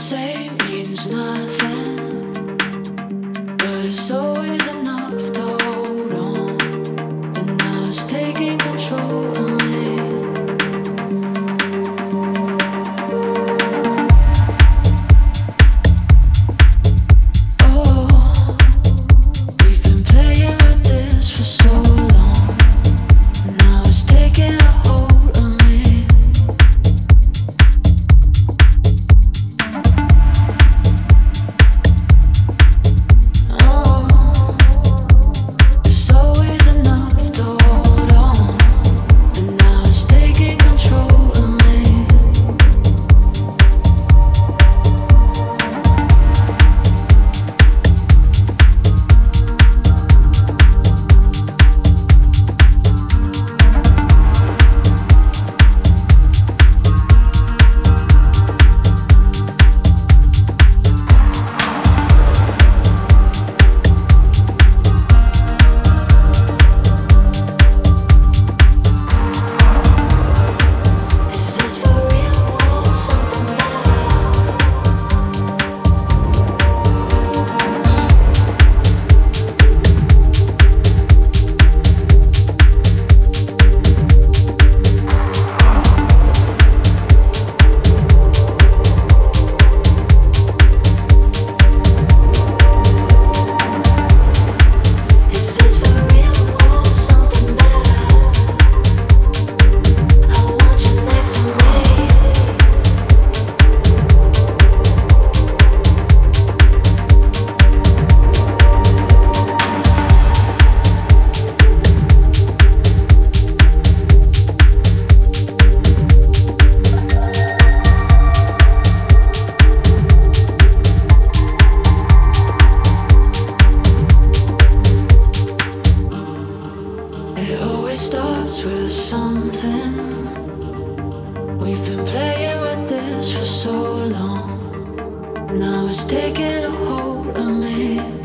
say means nothing, but it's always enough to hold on. And now it's taking control of me. Oh, we've been playing with this for so long. Now it's taking a hold of me. It's always enough to hold on, and now it's taking control of me. Is this for real or something better? Is this for real or something better? I want you next to me. It always starts with something. We've been playing with this for so long. Now it's taking a hold of me.